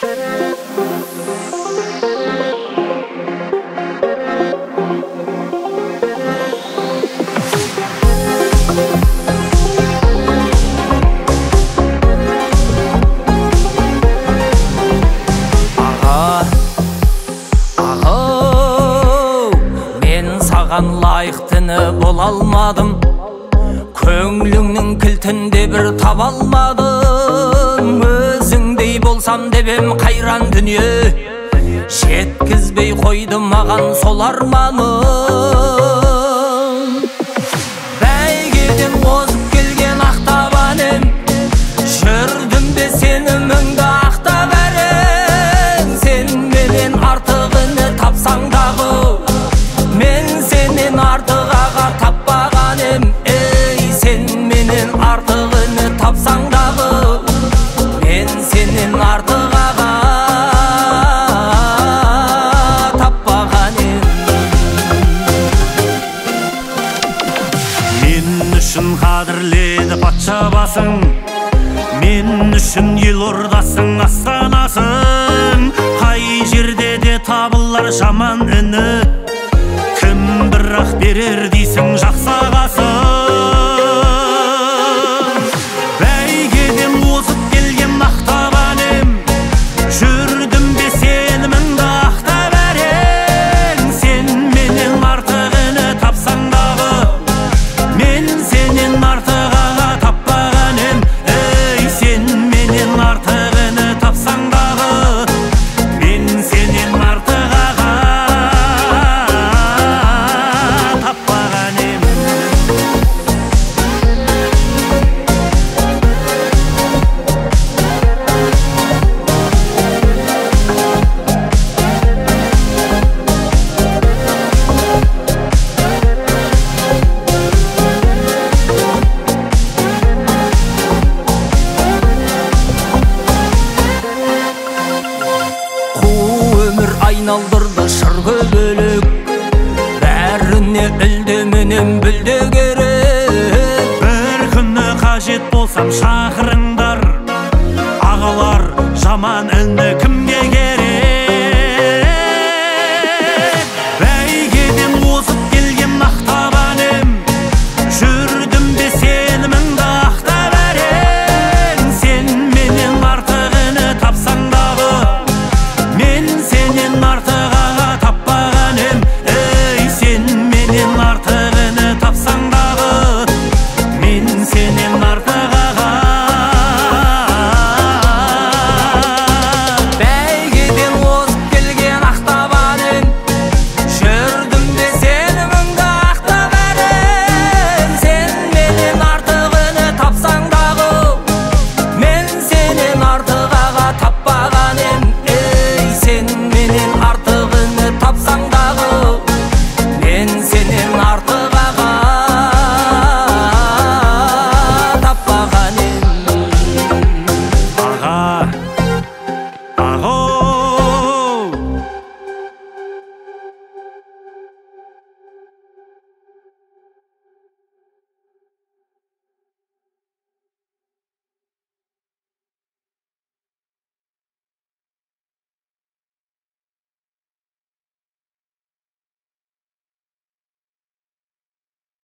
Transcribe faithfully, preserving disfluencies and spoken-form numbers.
Лайықтыны бола алмадым, көңліңнің кілтінде бір таба алмадым. Өзіңдей болсам деп ем қайран дүние, жеткізбей қойды маған сол арманым. Бәйгеден озып келген ақтабаным, жүрдім бе сені мұңда ақтап әрең. Сен менен артығыны тапсаң дағы, мен сенен артық аға таппағаным. Ей, сен менен артығыны тапсаң дағы, мен сенен артық аға таппағаным. Мен үшін қадірледі патша басың, мен үшін ел ордасың, астанасың. Қай жерде де табылар жаман үні, кім бірақ берер дейсің жақсы ағасын. Бәйгеден озып келген ақтабаным, жүрдім бе сені мұңда ақтап әрең. Сен менен артығыны тапсаң дағы, мен сенен артық аға таппағаным. Ей, сен менен артығыны тапсаң дағы, мен сенен артық аға таппағаным. Қу өмір айналдырды шыр көбелек, бәріне үлдеменен бүлде керек. Бір күні қажет болсам шақырыңдар, ағалар жаман үні кімге керек?